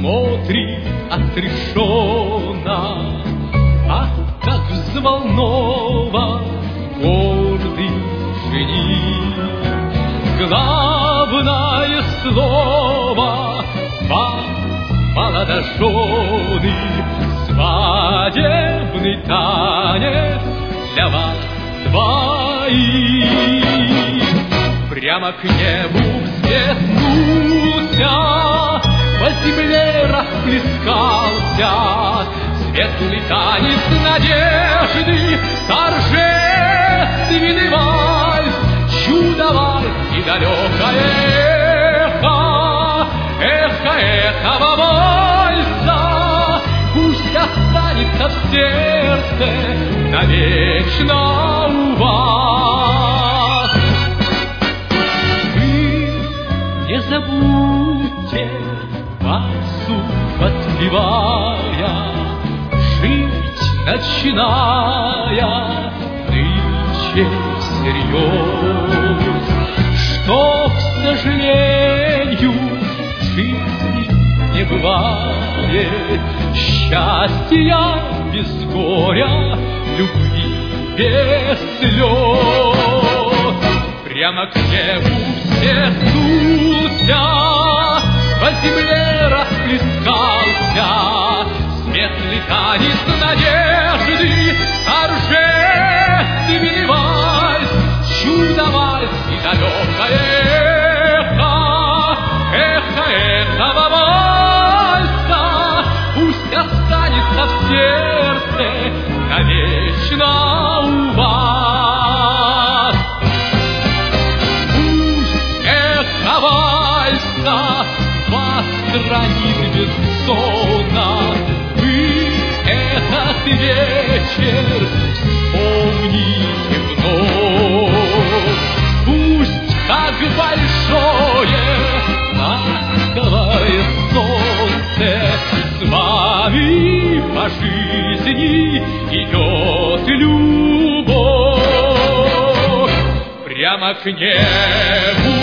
смотрит отрешенно, ах, как взволнован гордый жених. Главное слово вам, молодожены, свадебный танец для вас двоих. Прямо к небу взметнулся, по земле расплескался светлый танец надежды, торжественный вальс, чудо-вальс и далекое эхо, эхо этого вальса. Пусть останется в сердце навечно у вас. Вы не забудьте, вальсу подпевая, жить начиная нынче всерьез, что, к сожалению, в жизни не бывает счастья без горя, любви без слез. Прямо к небу взметнулся, по земле расплескался светлый танец надежды, торжественный вальс, чудо-вальс и далекое эхо, эхо этого вальса. Пусть останется в сердце навечно у вас. Пусть эхо вальса вас хранит бессонно, вы этот вечер вспомните вновь. Пусть как большое ласковое солнце с вами по жизни идет любовь. Прямо к небу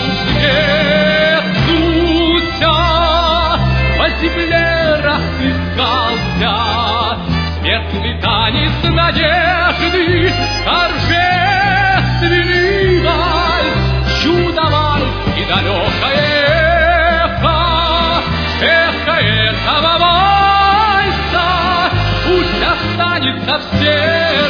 взметнулся, по земле расплескался светлый танец надежды, торжественный вальс, чудо-вальс и далекое эхо, эхо этого вальса. Пусть останется в сердце